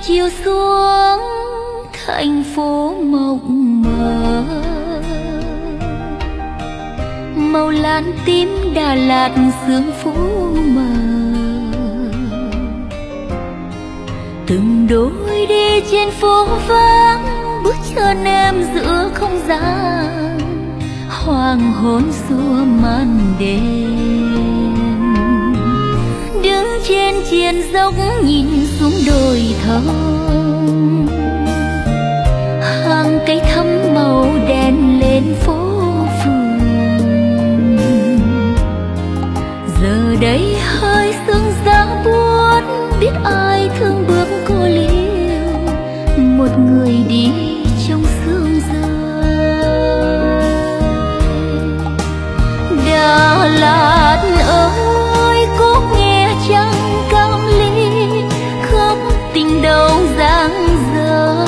chiều xuống thành phố mộng mơ, màu lan tím Đà Lạt sương phủ mờ. Từng đôi đi trên phố vắng, bước chân em giữa không gian, hoàng hôn xua màn đêm. Đứng trên triền dốc nhìn xuống đồi thông, hàng cây thắm màu đèn lên phố phường. Giờ đây hơi sương giá buốt, biết ai thương bước cô liêu, một người đi trong sương rơi. Đà Lạt ơi, cố nghe trăng cao ly, khóc tình đầu giang dở.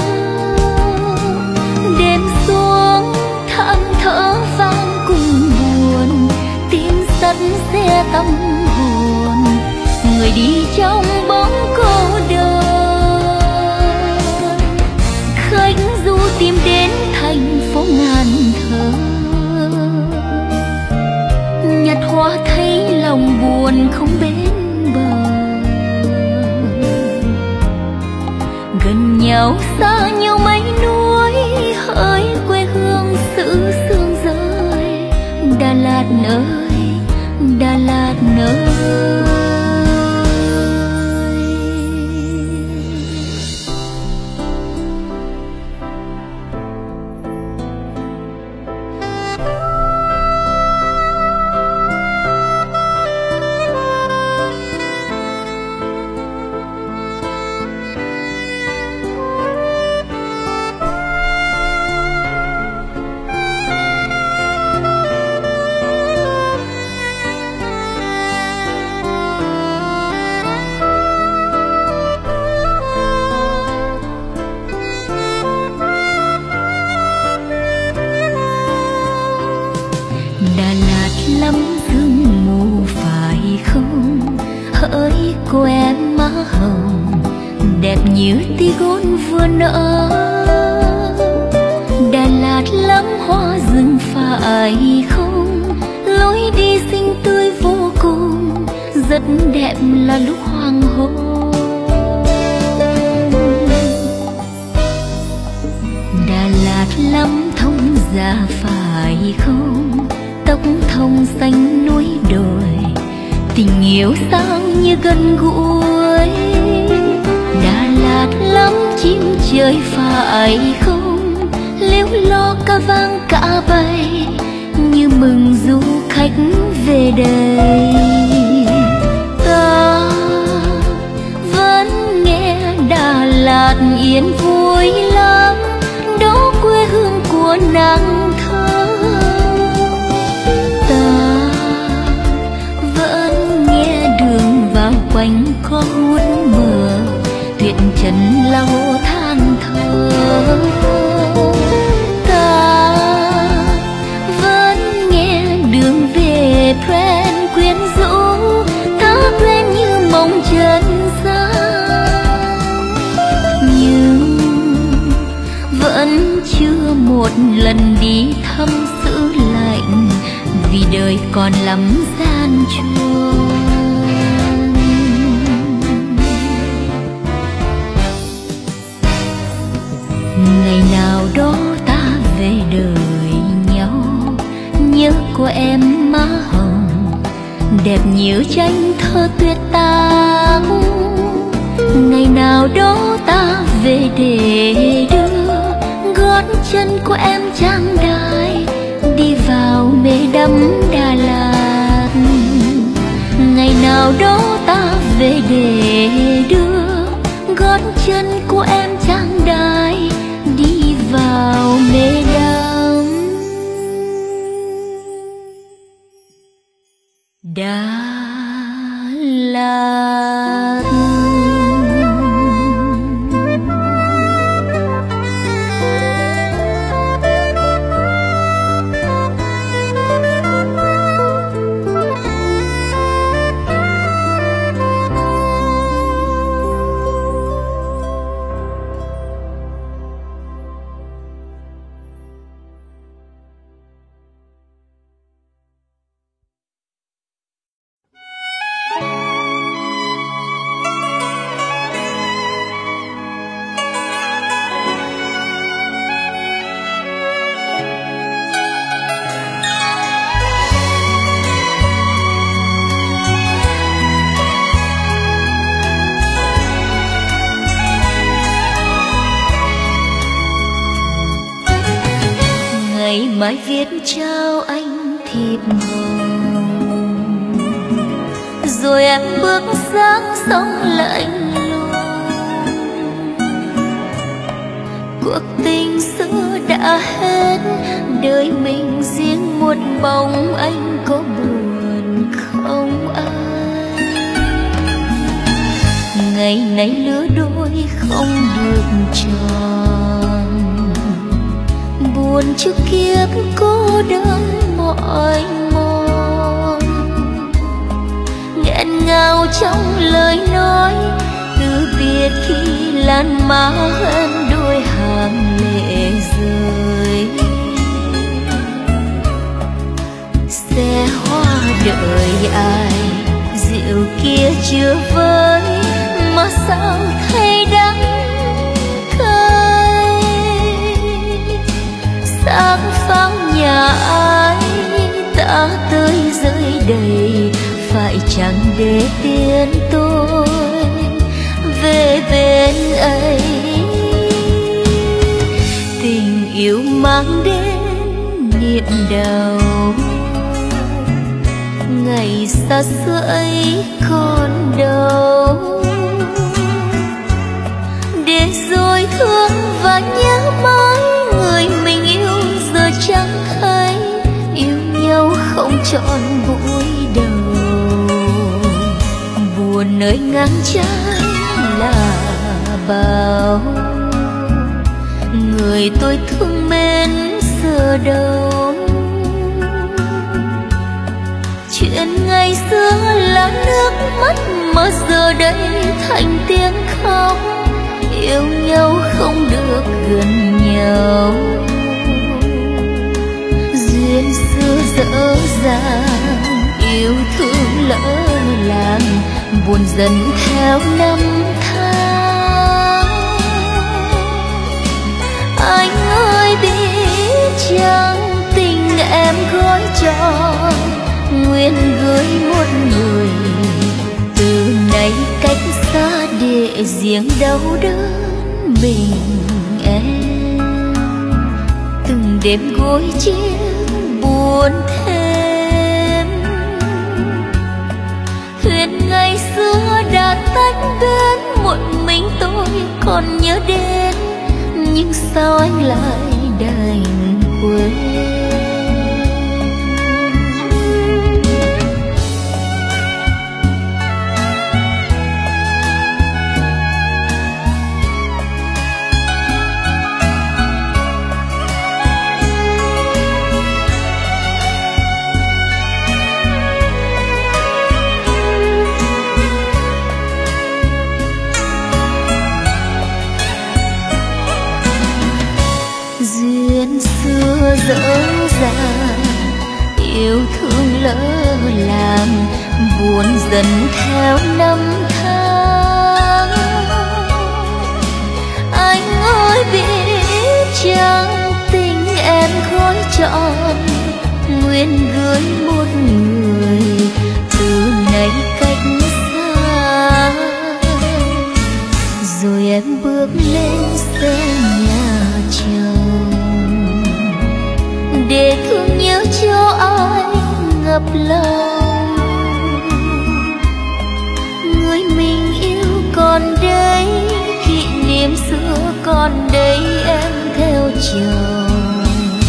Đêm xuống than thở vang cùng buồn, tim sắt xe tâm hồn, người đi trong bóng cô đơn. Khách du tìm đến thành phố ngàn thơ, nhặt hoa thấy lòng buồn không bến bờ. Gần nhau xa nhau mấy núi, hỡi quê hương xứ sương rơi. Đà Lạt ơi, Đà Lạt ơi. Cô em má hồng đẹp như tí gôn vừa nở. Đà Lạt lắm hoa rừng phải không, lối đi xinh tươi vô cùng, rất đẹp là lúc hoàng hôn. Đà Lạt lắm thông già phải không, tóc thông xanh núi đồi, tình yêu sang như gần gũi. Đà Lạt lắm chim trời phải không, liếu lo ca vang cả bay, như mừng du khách về đây. Ta vẫn nghe Đà Lạt yên vui lắm, đó quê hương của nàng thơ. Quanh có hút mờ, tuyệt trần lau than thở. Ta vẫn nghe đường về pren quyến rũ, ta quen như mộng trần gian. Nhưng vẫn chưa một lần đi thăm xứ lạnh, vì đời còn lắm gian truân. Ngày nào đó ta về đời nhau, nhớ của em má hồng đẹp như tranh thơ tuyệt tang. Ngày nào đó ta về để đưa gót chân của em trang đài, đi vào mê đắm Đà Lạt. Ngày nào đó ta về để đưa gót chân của em trang đài, đi vào mê đắm Đà Lạt. mãi viết trao anh thiệp hồng, rồi em bước sang sông lạnh lùng. Cuộc tình xưa đã hết, đời mình riêng một bóng, anh có buồn không ai? Ngày nay lứa đôi không được tròn, buồn trước kiếp cô đơn mỏi mòn. Nghẹn ngào trong lời nói từ biệt khi lan má em đôi hàng lệ rơi. Xe hoa đợi ai rượu kia chưa vơi, mà sao thấy đắng cay. Sáng vắng nhà ai đã tới rơi đầy, phải chẳng để tiến tôi về bên ấy. Tình yêu mang đến niềm đau, ngày xa xưa ấy còn đâu. Để rồi thương và nhớ mãi người mình yêu, giờ chẳng thấy yêu nhau không trọn buổi đầu. Buồn nơi ngang trái là bao, người tôi thương mến giờ đâu. Chuyện ngày xưa là nước mắt mà giờ đây thành tiếng khóc. Yêu nhau không được gần nhau, duyên xưa dở dàng, yêu thương lỡ làng, buồn dần theo năm tháng. Anh ơi biết chăng tình em gói tròn, nguyện gửi một người từ nay cách xa để riêng đau đớn mình em. Từng đêm gối chiếc buồn thêm, thuyền ngày xưa đã tách bên, một mình tôi còn nhớ đến, nhưng sao anh lại đành quên. Dở dàng, yêu thương lỡ làng, buồn dần theo năm tháng. Anh ơi biết chăng tình em gói trọn, nguyện gửi một người từ nay cách xa. Rồi em bước lên xe nhà chồng, để thương nhớ cho ai ngập lòng. Người mình yêu còn đây, kỷ niệm xưa còn đây, em theo chồng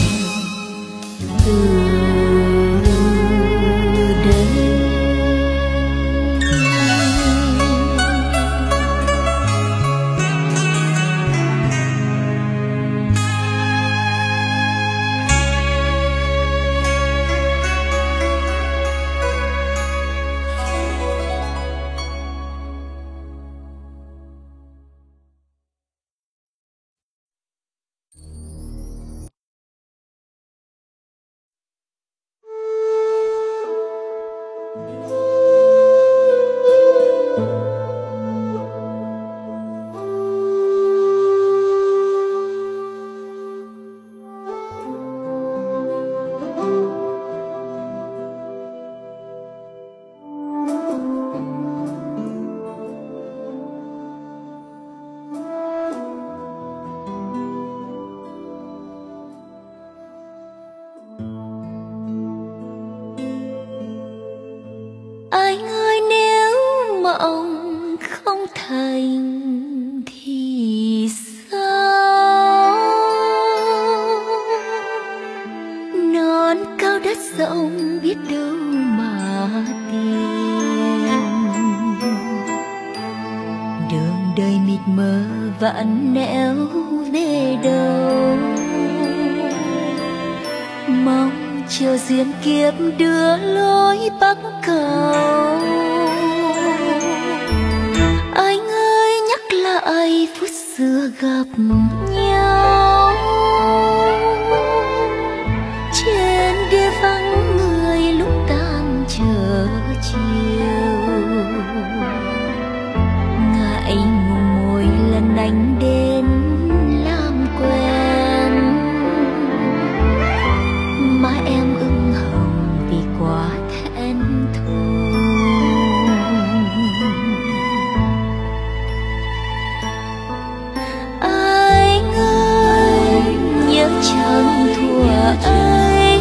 từ đây. mộng không thành thì sao? Non cao đất rộng biết đâu mà tìm, đường đời mịt mờ vạn nẻo về đâu. Mong chờ duyên kiếp đưa lối bắc cầu. Anh ơi nhắc lại phút xưa gặp nhau, trên đê vắng người lúc tan chờ chiều. Ngại ngùng môi lần anh đến làm quen, má em ửng hồng vì quá thẹn thùng. Anh ơi nhớ chẳng thua ấy,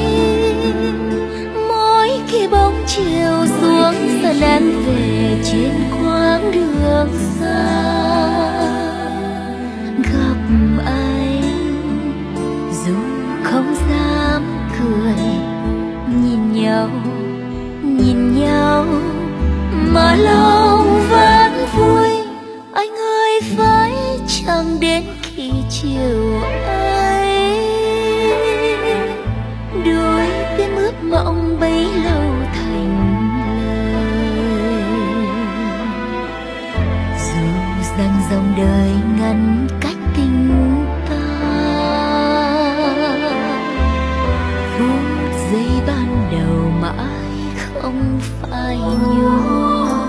mỗi khi bóng chiều xuống sân em về trên quãng đường xa. Gặp anh dù không dám cười, nhìn nhau mà lòng vẫn vui. Anh ơi phải chẳng đến khi chiều ấy, đôi tim ướt mộng bấy lâu thành lời. Dù rằng dòng đời ngăn cách tình ta, phút giây ban đầu mãi không phai nhòa.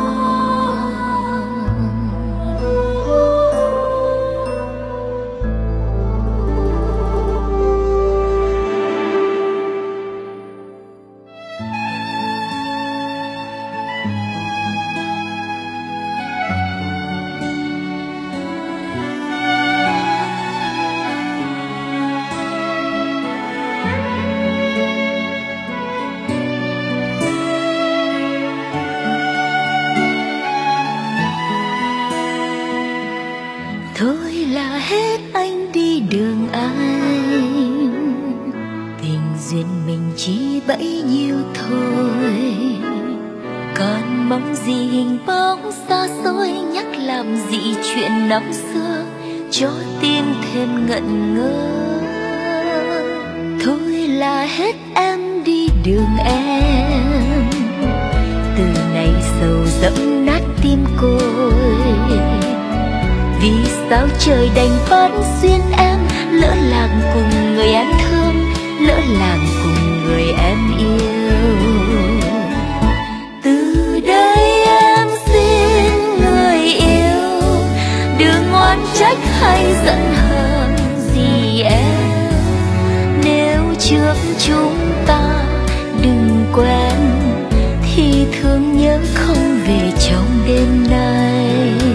Thôi là hết anh đi đường anh, tình duyên mình chỉ bấy nhiêu thôi. Còn mong gì hình bóng xa xôi, nhắc làm gì chuyện năm xưa cho tim thêm ngẩn ngơ. Thôi là hết em đi đường em, từ nay sầu dẫm nát tim côi. Vì sao trời đành bắt duyên em, lỡ làng cùng người em thương, lỡ làng cùng người em yêu. Từ đây em xin người yêu, đừng oán trách hay giận hờn gì em. Nếu trước chúng ta đừng quen, thì thương nhớ không về trong đêm nay.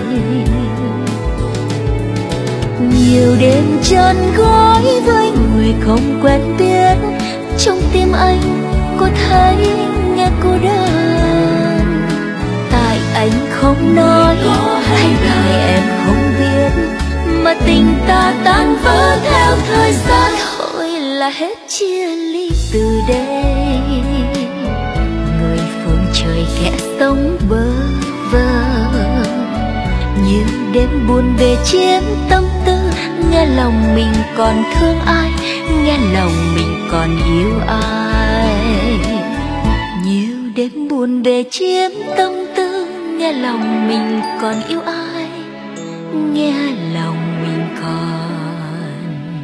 Nhiều đêm chân gối với người không quen biết, trong tim anh có thấy nghe cô đơn. Tại anh không nói hay tại em không biết, mà tình ta tan vỡ theo thời gian. Thôi là hết chia ly từ đây, người phương trời kẻ sống bơ vơ. Nhiều đêm buồn về chiếm tâm tư, nghe lòng mình còn thương ai, nghe lòng mình còn yêu ai. Nhiều đêm buồn về chiếm tâm tư, nghe lòng mình còn yêu ai, nghe lòng mình còn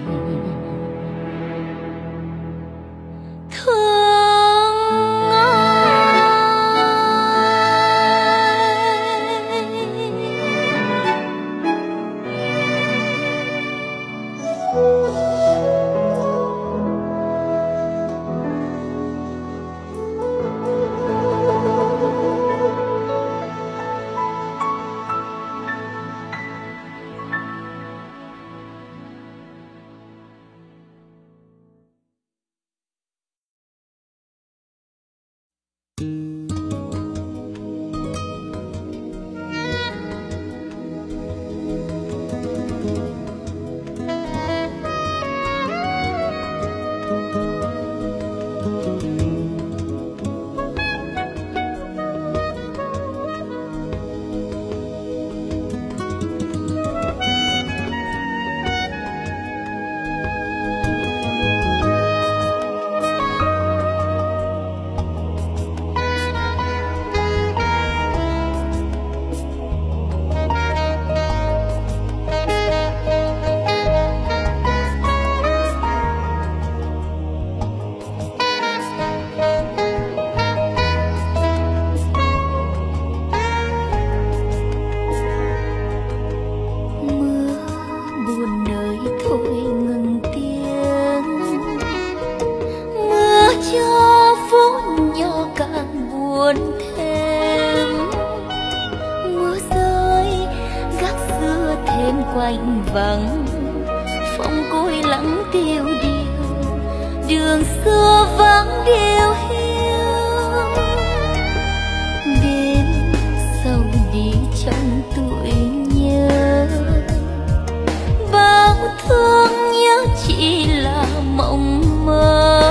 thương ai. quanh vắng, phong cối lắng tiêu điều, đường xưa vắng điều hiu. Đêm sâu đi trong tuổi nhớ, bao thương nhớ chỉ là mộng mơ.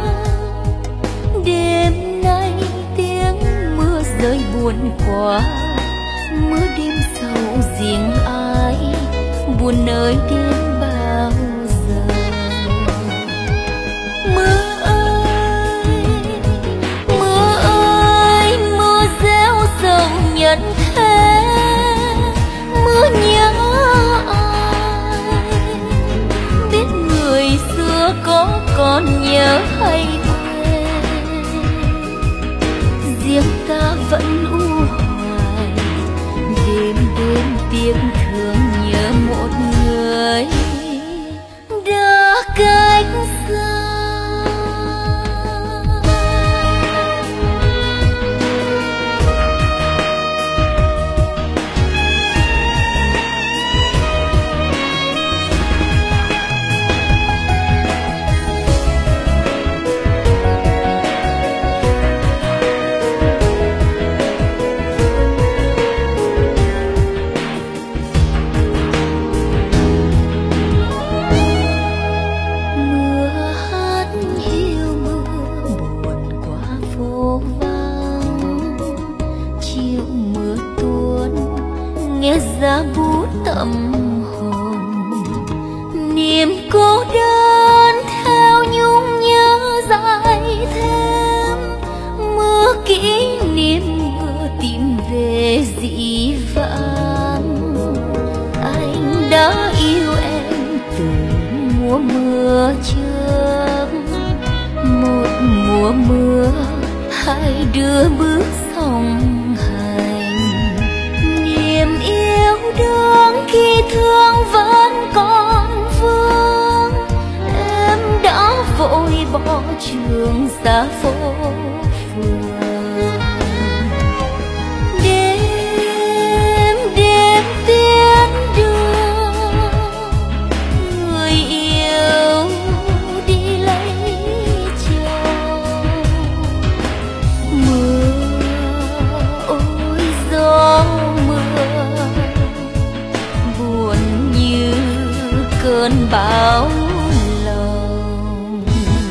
Đêm nay tiếng mưa rơi buồn quá, mưa đêm sâu riêng ai, buồn nơi đêm bao giờ. Mưa ơi, mưa ơi, mưa reo sầu nhân thế, mưa nhớ ai, biết người xưa có còn nhớ hay về. Riêng ta vẫn u hoài, đêm đêm tiếc thương nhớ một người đã cách xa. Giá bút tâm hồn, niềm cô đơn theo nhung nhớ dài thêm. Mưa kỷ niệm mưa tìm về dĩ vãng, anh đã yêu em từ mùa mưa trước. Một mùa mưa hai đứa bước song hành, niềm yêu đương khi thương vẫn còn vương. Em đã vội bỏ trường xa phố phường, đêm đêm tiến đường, người yêu đi lấy chồng. Mưa ôi gió cơn bão lòng.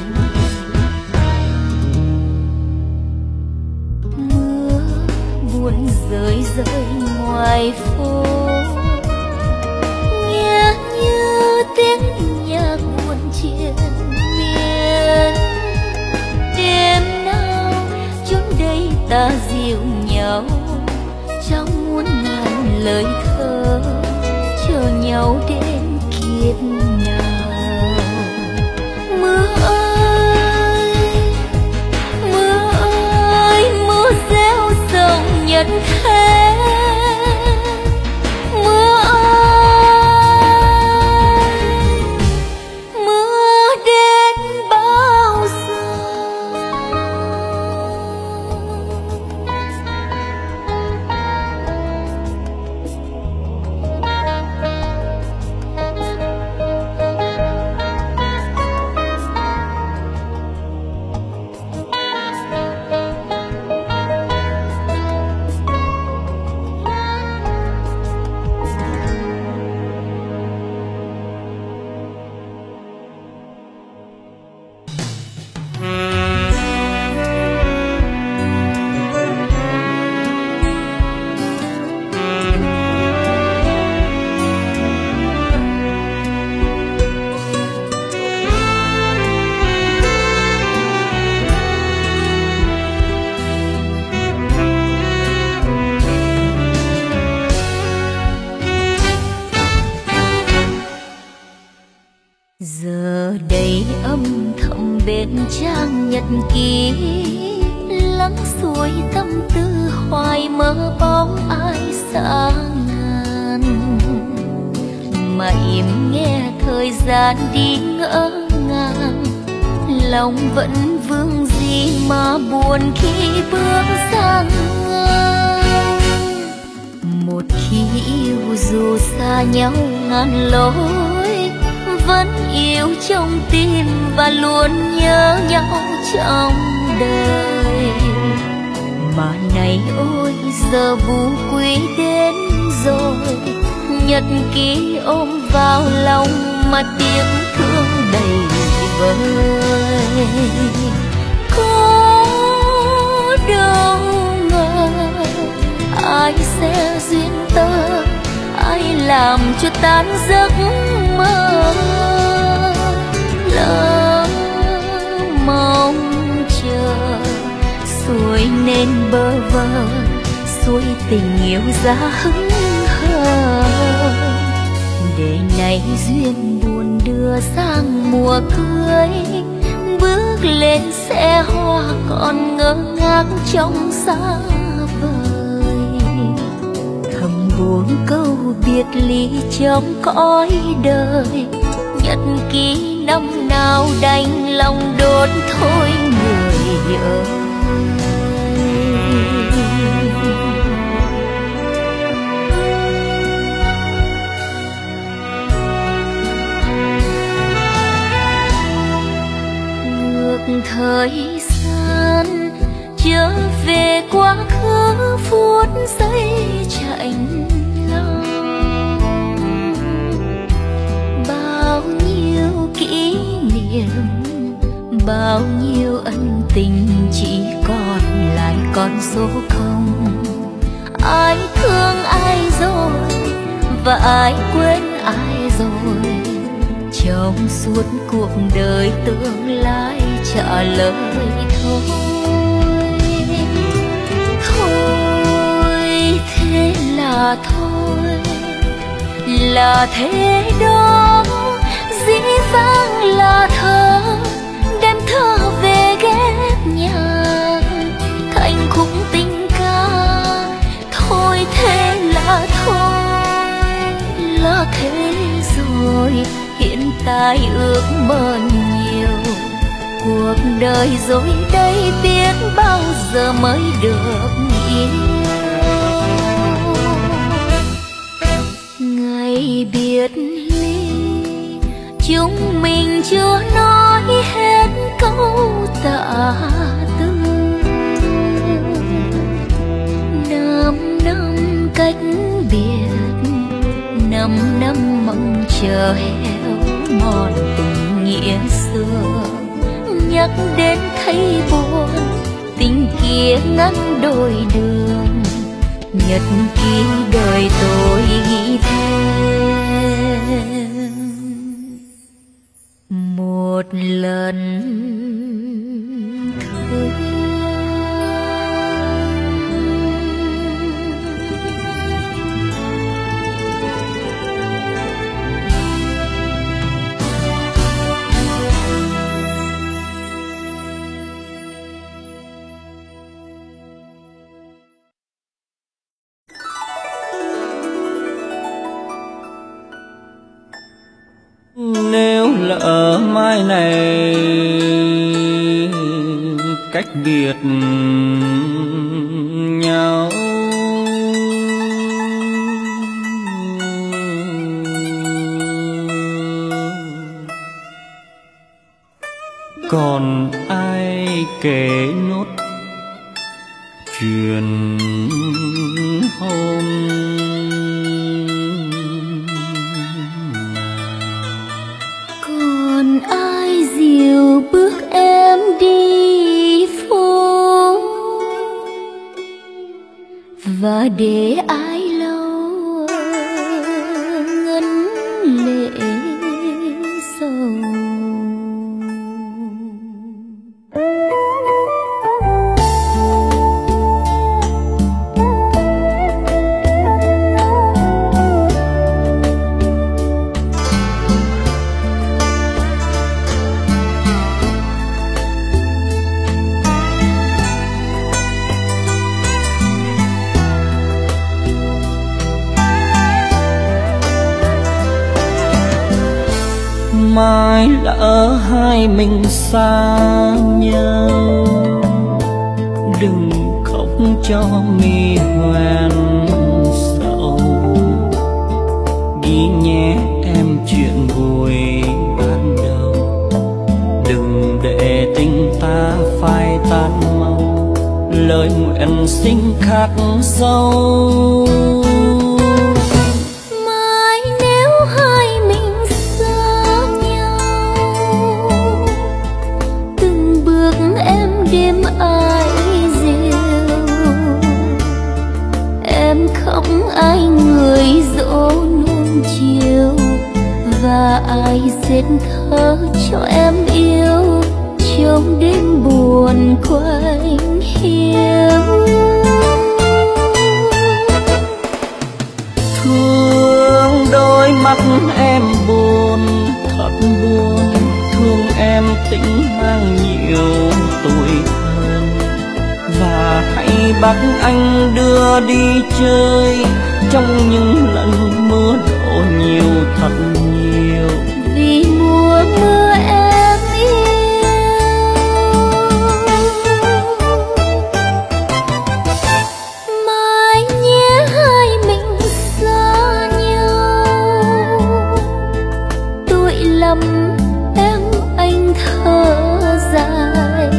Mưa buồn rơi rơi ngoài phố, nghe như tiếng nhạc buồn triền miên. Đêm nào chốn đây ta dịu nhau trong muôn ngàn lời thơ, chờ nhau đến kiếp nào. Mưa ơi, mưa ơi, mưa reo sầu nhân thế. Mưa ơi, mưa đến bao giờ. Giờ đây âm thầm bên trang nhật ký, lắng xuôi tâm tư hoài mơ bóng ai xa ngàn. Mà im nghe thời gian đi ngỡ ngàng, lòng vẫn vương gì mà buồn khi bước sang ngang. Một khi yêu dù xa nhau ngàn lối, vẫn yêu trong tim và luôn nhớ nhau trong đời. Mà này ôi giờ vũ quý đến rồi, nhật ký ôm vào lòng mà tiếng thương đầy vơi. Có đâu ngờ ai sẽ duyên tơ, ai làm cho tan giấc mơ. Lỡ mong chờ xuôi nên bơ vơ, xuôi tình yêu ra hững hờ. Để này duyên buồn đưa sang mùa cưới, bước lên xe hoa còn ngơ ngác trong xa vời. Thầm buồn câu biệt ly trong cõi đời, nhật ký năm nào đành lòng đốt thôi người ơi. Ngược thời gian trở về quá khứ phút giây chạnh lòng, bao nhiêu kỷ niệm, bao nhiêu ân tình chỉ còn lại con số không. Ai thương ai rồi và ai quên ai rồi, trong suốt cuộc đời tương lai trả lời thôi. Thôi thế là thôi, là thế đó, dĩ vãng là thơ, đem thơ về ghép nhạc thành khúc tình ca. Thôi thế là thôi, là thế rồi, hiện tại ước mơ nhiều. Cuộc đời rồi đây biết bao giờ mới được yêu. Ngày biệt ly chúng mình chưa nói hết câu tạ tư. 5 năm cách biệt, 5 năm mong chờ héo mòn tình nghĩa xưa. Nhắc đến thấy buồn, tình kia ngăn đôi đường, nhật ký đời tôi ghi thêm một lần thương. Nếu lỡ mai này cách biệt nhau, còn ai kể nốt chuyện hôm ai dìu bước em đi phố, và để ai lâu ngấn lệ sầu. Mai lỡ hai mình xa nhau, đừng khóc cho mi hoen sầu. Ghi nhé nàng dâu. Mai nếu hai mình xa nhau, từng bước em đêm ai rêu, em khóc ai người dỗ nuông chiều, và ai dệt thơ cho em yêu trong đêm buồn quạnh hiu. Thương đôi mắt em buồn, thật buồn, thương em tính mang nhiều tuổi thân, và hãy bắt anh đưa đi chơi trong những lần mưa đổ nhiều thật nhiều. Vì mùa mưa em yêu, mai nhé hai mình xa nhau, tội lầm em anh thở dài,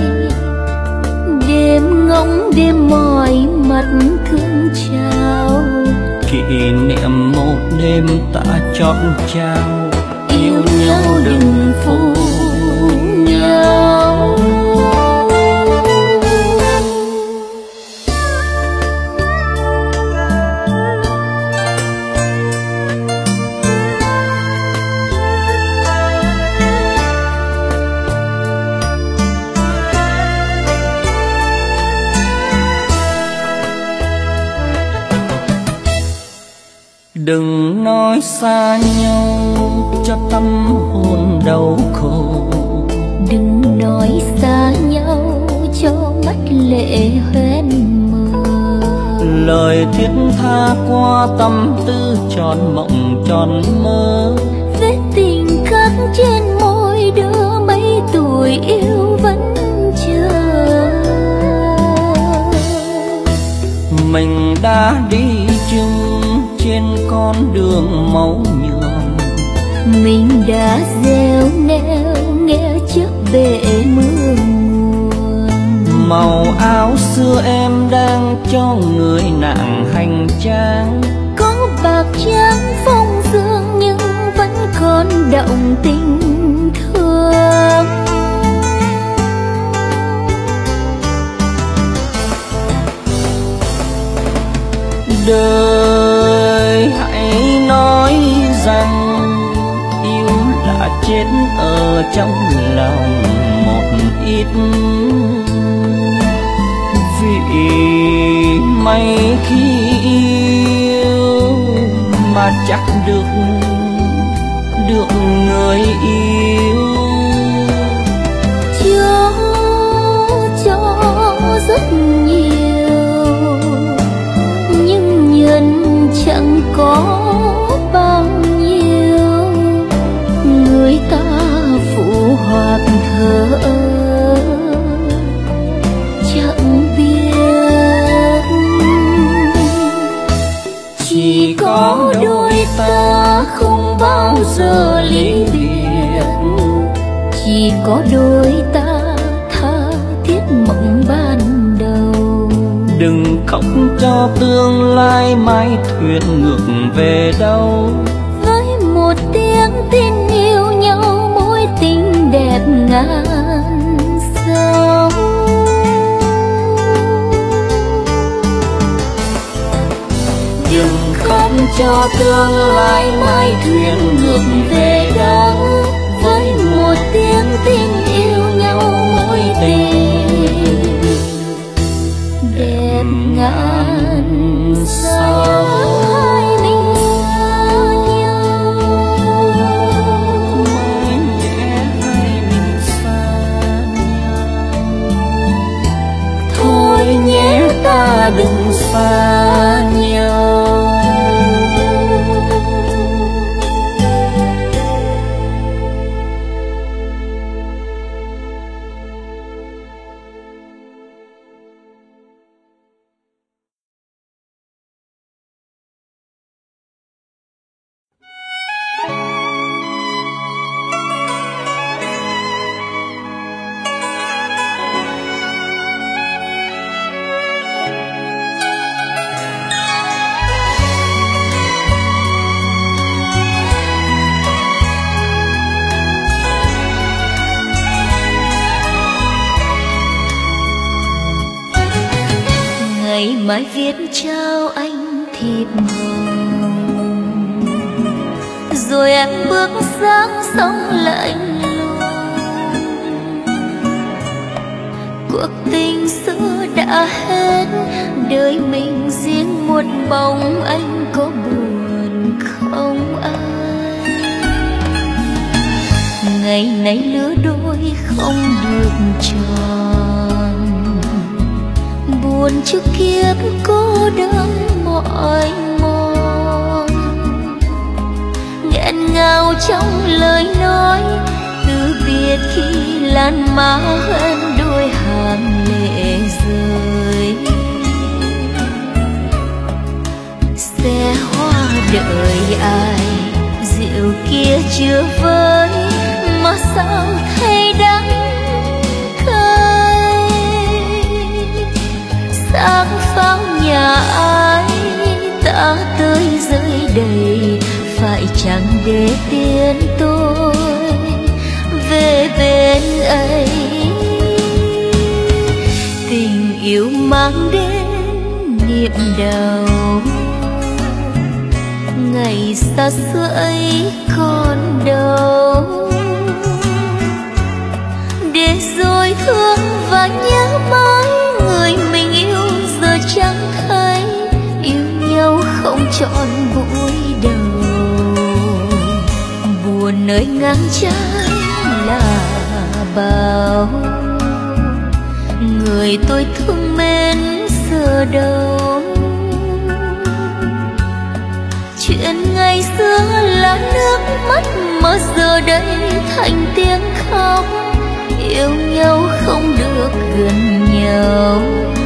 đêm ngóng đêm mỏi mặt thương trao, Kỷ niệm một đêm ta chót trao, yêu nhau đừng phụ nhau. Đừng nói xa nhau cho tâm hồn đau khổ, Đừng nói xa nhau cho mắt lệ hoen mờ, lời thiết tha qua tâm tư tròn mộng tròn mơ. vết tình khắc trên môi đứa mấy tuổi yêu vẫn chờ. Mình đã đi chung trên con đường máu nhuộm, Mình đã gieo neo nghe trước bể mưa nguồn, màu áo xưa em đang cho người nàng hành trang. có bạc trắng phong dương nhưng vẫn còn động tình thương. Đời hãy nói rằng yêu là chết ở trong lòng một ít, vì may khi yêu mà chắc được người yêu. Cho rất nhiều nhưng nhân chẳng có bao nhiêu, người ta phụ hoặc thờ ơ chẳng biết. Chỉ có đôi ta không bao giờ ly biệt, chỉ có đôi ta tha thiết mộng ban đầu. đừng khóc cho tương lai mai thuyền ngược về đâu. Với một tiếng tin yêu nhau mối tình đẹp ngàn sao. Đừng khóc cho tương lai mai thuyền ngược về đâu. Với một tiếng tin yêu nhau mối tình đẹp ngàn sao. Hai mình xa nhau, Mai nhé hai mình xa nhau, thôi nhé ta đừng xa nhau. mãi viết trao anh thiệp hồng, rồi em bước sang sông lạnh lùng. Cuộc tình xưa đã hết, đời mình riêng một bóng, anh có buồn không ai? Ngày nay lứa đôi không được tròn, buồn trước kiếp cô đơn mỏi mòn. Nghẹn ngào trong lời nói từ biệt khi lan má hơn đôi hàng lệ rơi. Xe hoa đợi ai, rượu kia chưa vơi, mà sao thấy đắng cay. Sáng pháo nhà ai ta tới rơi đầy, phải chẳng để tiến tôi về bên ấy. Tình yêu mang đến niệm đau, ngày xa xưa ấy còn đâu, để rồi thương và nhớ mãi người mình yêu giờ chẳng thấy. Yêu nhau không trọn buổi đầu, buồn nơi ngang trái là bao. Người tôi thương mến giờ đâu, chuyện ngày xưa là nước mắt mà giờ đây thành tiếng khóc. Yêu nhau không được gần nhau,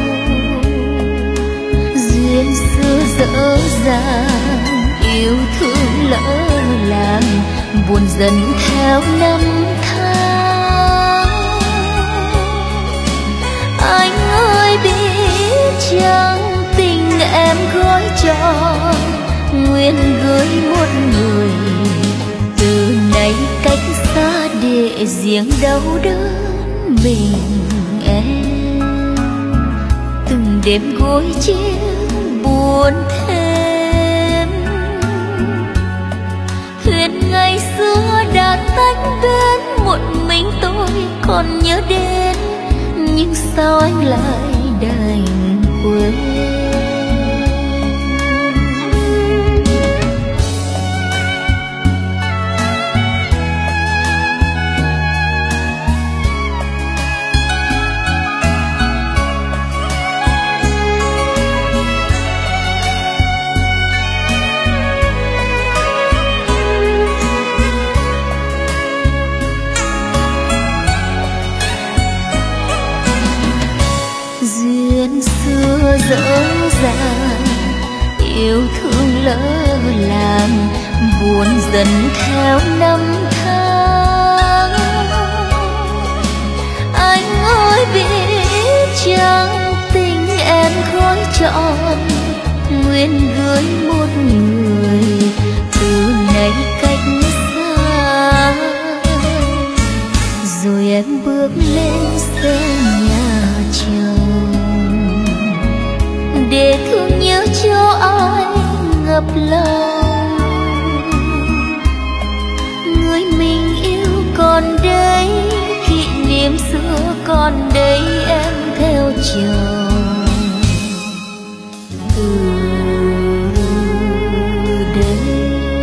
duyên xưa dở dàng, yêu thương lỡ làng, buồn dần theo năm tháng. Anh ơi biết chăng tình em gói tròn, nguyện gửi một người từ nay cách xa để riêng đau đớn mình em. Từng đêm gối chiếc buồn thêm, thuyền ngày xưa đã tách bên, một mình tôi còn nhớ đến, nhưng sao anh lại đành quên. Dở dàng, yêu thương lỡ làng, buồn dần theo năm tháng. Anh ơi biết chăng tình em gói trọn, nguyện gửi một người từ nay cách xa. Rồi em bước lên xe nhà chồng, để thương nhớ cho ai ngập lòng. Người mình yêu còn đây, kỷ niệm xưa còn đây, em theo chồng từ đây.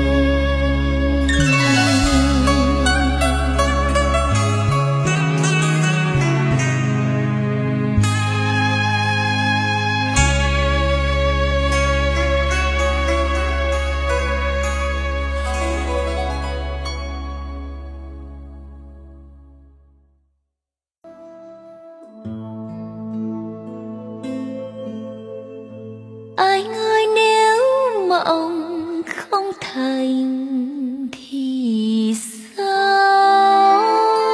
Anh ơi nếu mộng không thành thì sao?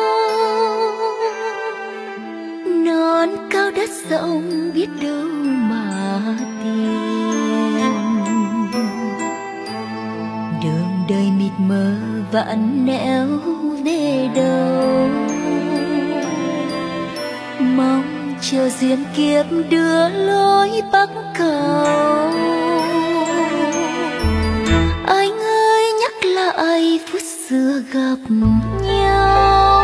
Non cao đất rộng biết đâu mà tìm, đường đời mịt mờ vạn nẻo về đâu. Mong chờ duyên kiếp đưa lối bắc cầu. Anh ơi nhắc lại phút xưa gặp nhau,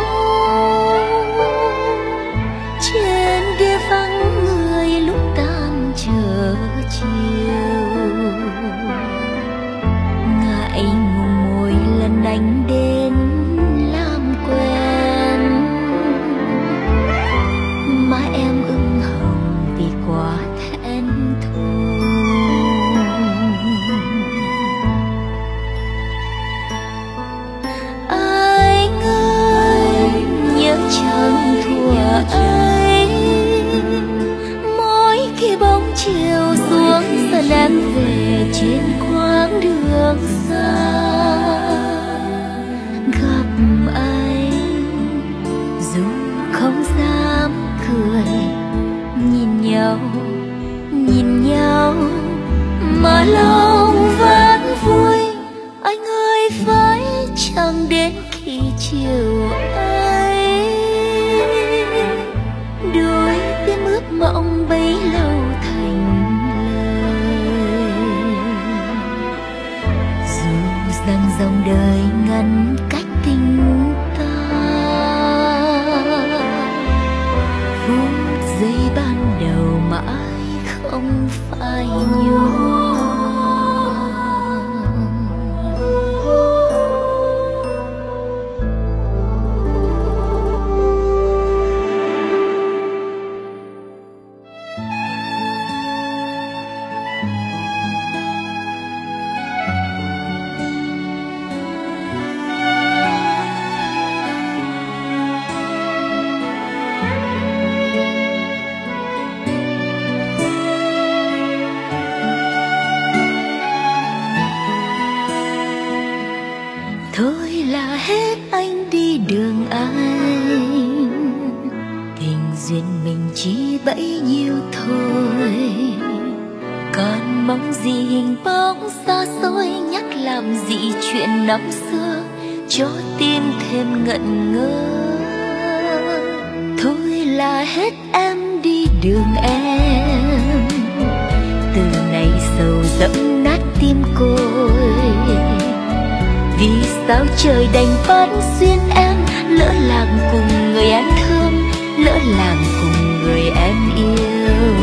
trên kia vắng người lúc tan chờ chiều. Ngại ngùng môi lần anh đến làm quen, má em ửng hồng vì quá thẹn thùng. Anh ơi nhớ chẳng thua ấy, mỗi khi bóng chiều xuống sân em về trên quãng đường xa. Gặp anh dù không dám cười, nhìn nhau mà lòng vẫn vui. Anh ơi phải chẳng đến khi chiều ấy, đôi tim ước mộng bấy lâu thành lời. Dù rằng dòng đời ngăn cách tình ta, phút giây ban đầu mãi không phai nhòa. Thôi là hết anh đi đường anh, tình duyên mình chỉ bấy nhiêu thôi. Còn mong gì hình bóng xa xôi, nhắc làm gì chuyện năm xưa cho tim thêm ngẩn ngơ. Thôi là hết em đi đường em, từ nay sầu dẫm nát tim côi. Vì sao trời đành bắt duyên em, lỡ làng cùng người anh thương, lỡ làng cùng người em yêu.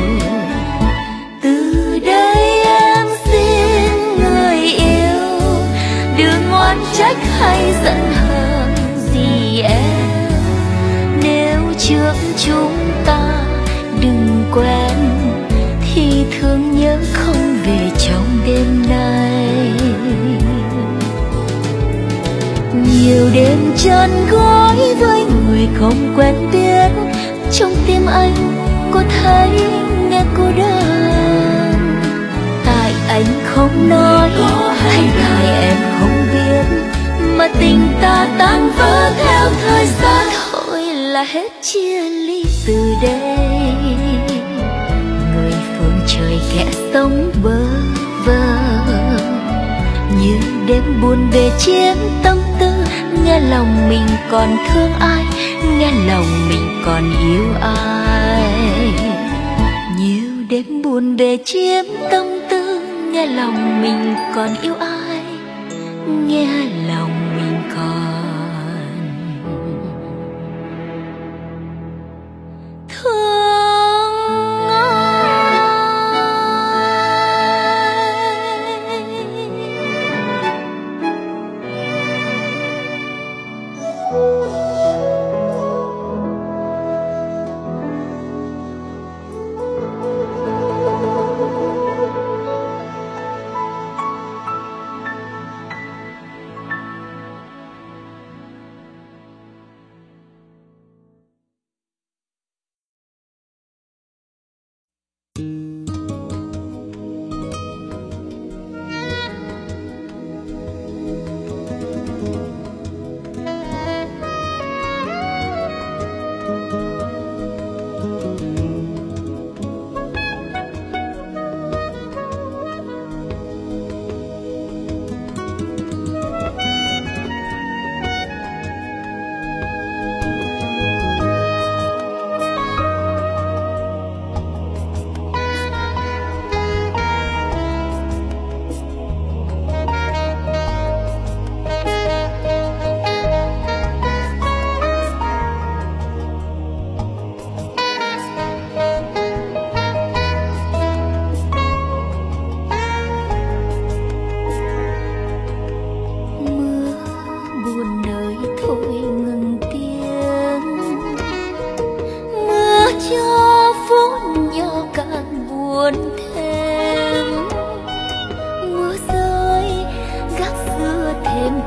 Từ đây em xin người yêu, đừng oán trách hay giận hờn gì em. Nếu trước chúng ta đừng quen, thì thương nhớ không về trong đêm nay. Nhiều đêm chân gối với người không quen biết, trong tim anh có thấy nghe cô đơn. Tại anh không nói hay tại em không biết, mà tình ta tan vỡ theo thời gian. Thôi là hết chia ly từ đây, người phương trời kẻ sống bơ vơ. Như đêm buồn về chiếm tâm tư, nghe lòng mình còn thương ai, nghe lòng mình còn yêu ai. Nhiều đêm buồn về chiếm tâm tư, nghe lòng mình còn yêu ai, nghe lòng mình còn thương ai.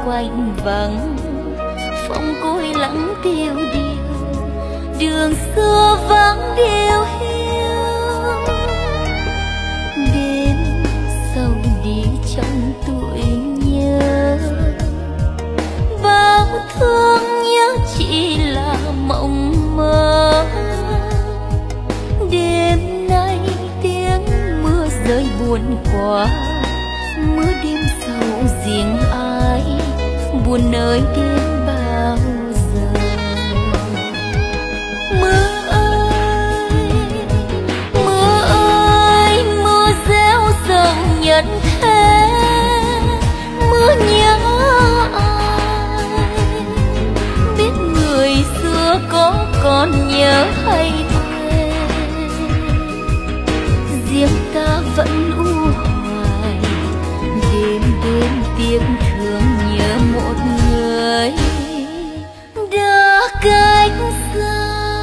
quanh vắng, phong cối lắng tiêu điều, đường xưa vắng điều hiu. Đêm sâu đi trong tuổi nhớ, bao thương nhớ chỉ là mộng mơ. Đêm nay tiếng mưa rơi buồn quá, mưa đêm sâu riêng ai, buồn nơi đêm bao giờ. Mưa ơi, mưa ơi, mưa reo rồng nhận thế, mưa nhớ ai, biết người xưa có còn nhớ hay thuê. Riêng ta vẫn u hoài, đêm đêm tiếc thương nhớ một người đã cách xa.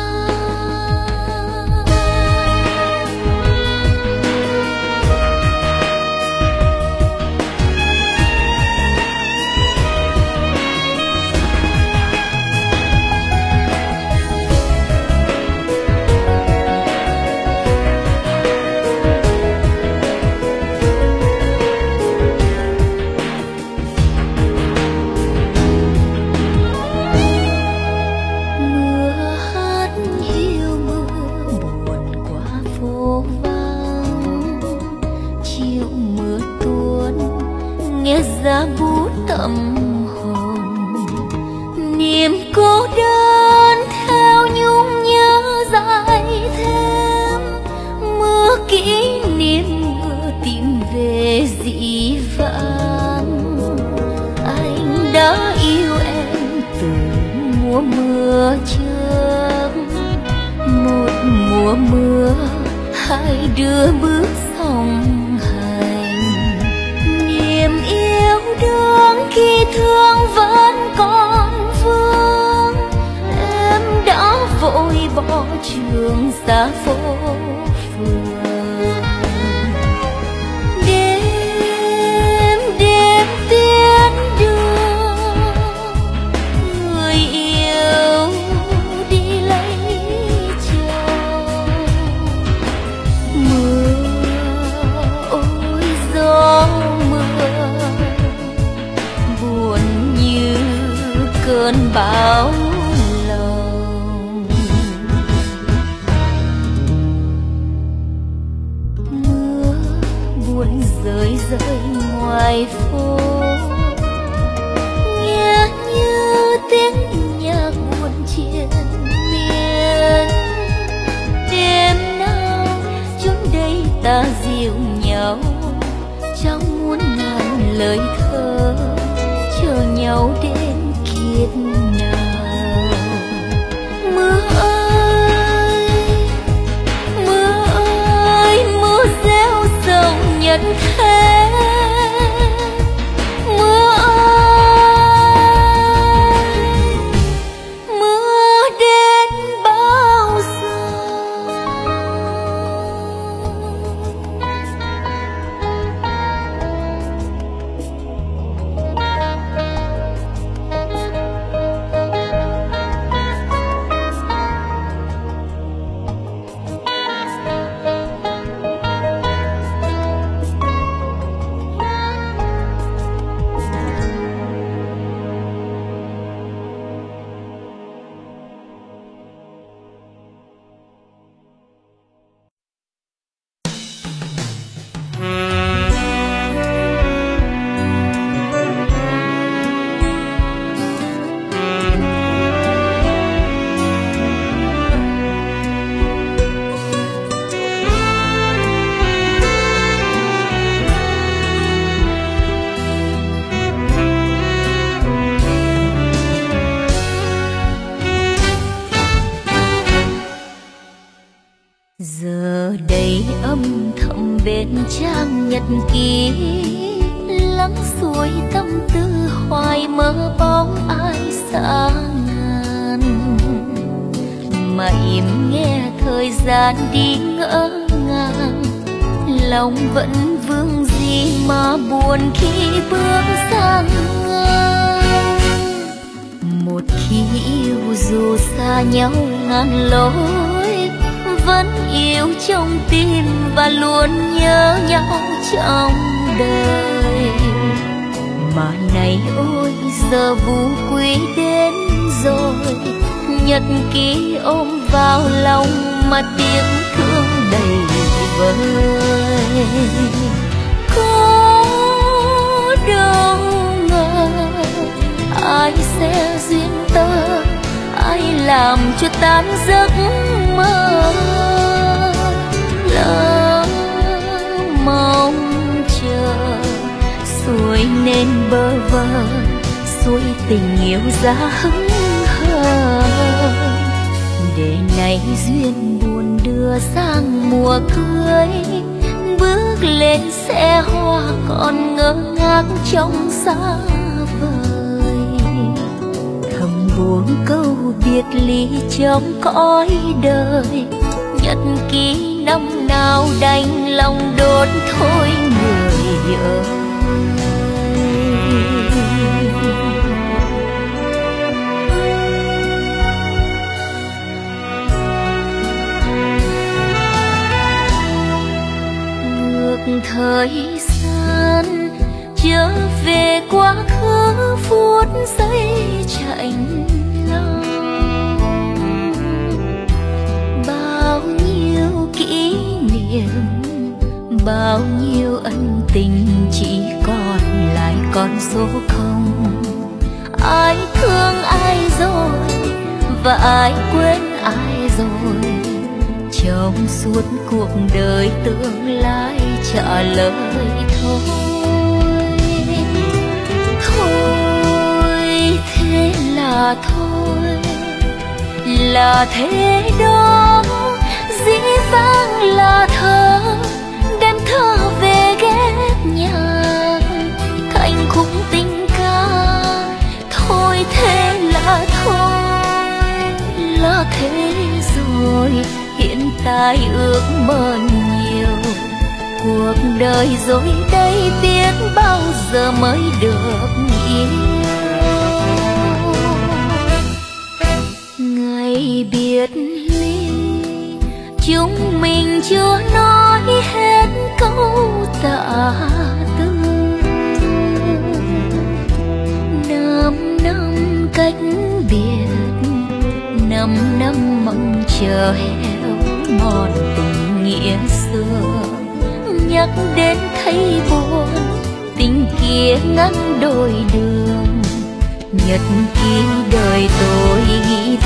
Giá bút tâm hồn, niềm cô đơn theo nhung nhớ dài thêm. Mưa kỷ niệm mưa tìm về dĩ vãng, anh đã yêu em từ mùa mưa trước. Một mùa mưa hai đứa bước song hành, niềm yêu đương khi thương vẫn còn vương. Em đã vội bỏ trường xa phố phường, đêm đêm tiến đường, người yêu đi lấy chồng. Mưa ôi gió cơn bão lòng. Mưa buồn rơi rơi ngoài phố, nghe như tiếng nhạc buồn triền miên. Đêm nào chúng đây ta dịu nhau trong muôn ngàn lời thơ, chờ nhau đến kiếp nào. Mưa ơi, mưa ơi, mưa reo rồng nhận thế. Mưa ơi, mưa đến bao giờ. Giờ đây âm thầm bên trang nhật ký, lắng xuôi tâm tư hoài mơ bóng ai xa ngàn. Mà im nghe thời gian đi ngỡ ngàng, lòng vẫn vương gì mà buồn khi bước sang ngang. Một khi yêu dù xa nhau ngàn lối, vẫn yêu trong tim và luôn nhớ nhau trong đời. Mà này ôi giờ vu quý đến rồi, nhật ký ôm vào lòng mà tiếc thương đầy vơi. Có đâu ngờ ai sẽ duyên tơ, ai làm cho tan giấc mơ. Lỡ mong chờ xuôi nên bơ vơ, xuôi tình yêu ra hững hờ. Để này duyên buồn đưa sang mùa cưới, bước lên xe hoa còn ngơ ngác trong xa vời. Thầm buông câu biệt ly trong cõi đời, nhật ký năm nào đành lòng đốt thôi người ơi. Thời gian trở về quá khứ phút giây chạnh lòng, bao nhiêu kỷ niệm, bao nhiêu ân tình chỉ còn lại con số không. Ai thương ai rồi và ai quên ai rồi, trong suốt cuộc đời tương lai trả lời thôi. Thôi thế là thôi, là thế đó, dĩ vãng là thơ, đem thơ về ghép nhạc thành khúc tình ca. Thôi thế là thôi, là thế rồi, hiện tại ước mơ nhiều. Cuộc đời rồi đây biết bao giờ mới được yêu. Ngày biệt ly chúng mình chưa nói hết câu tạ tư. 5 năm cách biệt, 5 năm mong chờ héo mòn tình nghĩa xưa. Nhắc đến thấy buồn, tình kia ngăn đôi đường. Nhật ký đời tôi ghi